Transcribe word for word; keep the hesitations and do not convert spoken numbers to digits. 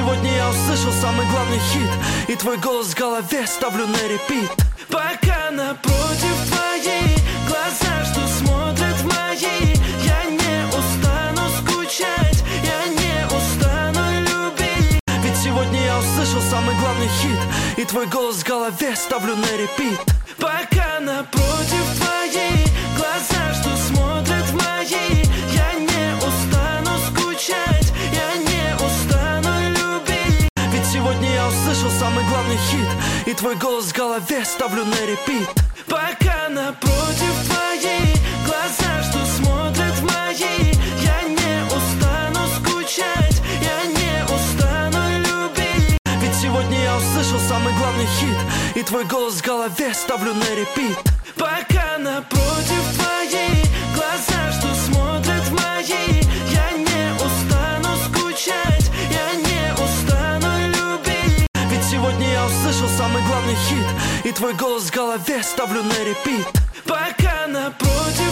сегодня я услышал самый главный хит, и твой голос в голове ставлю на репит. Пока напротив твои глаза, что смотрят в мои, я не устану скучать, я не устану любить. Ведь сегодня я услышал самый главный хит, и твой голос в голове ставлю на репит. Пока напротив твои глаза, что смотрят в мои, я не устану скучать, я не устану любить. Ведь сегодня я услышал самый главный хит, и твой голос в голове ставлю на репит. Пока напротив твои глаза, что смотрят в мои, я не устану скучать, я не устану любить. Ведь сегодня я услышал самый главный хит, и твой голос в голове ставлю на репит. Пока напротив твои глаза, что смотрят в мои, я не устану скучать, я не устану любить. Ведь сегодня я услышал самый главный хит, и твой голос в голове ставлю на репит. Пока напротив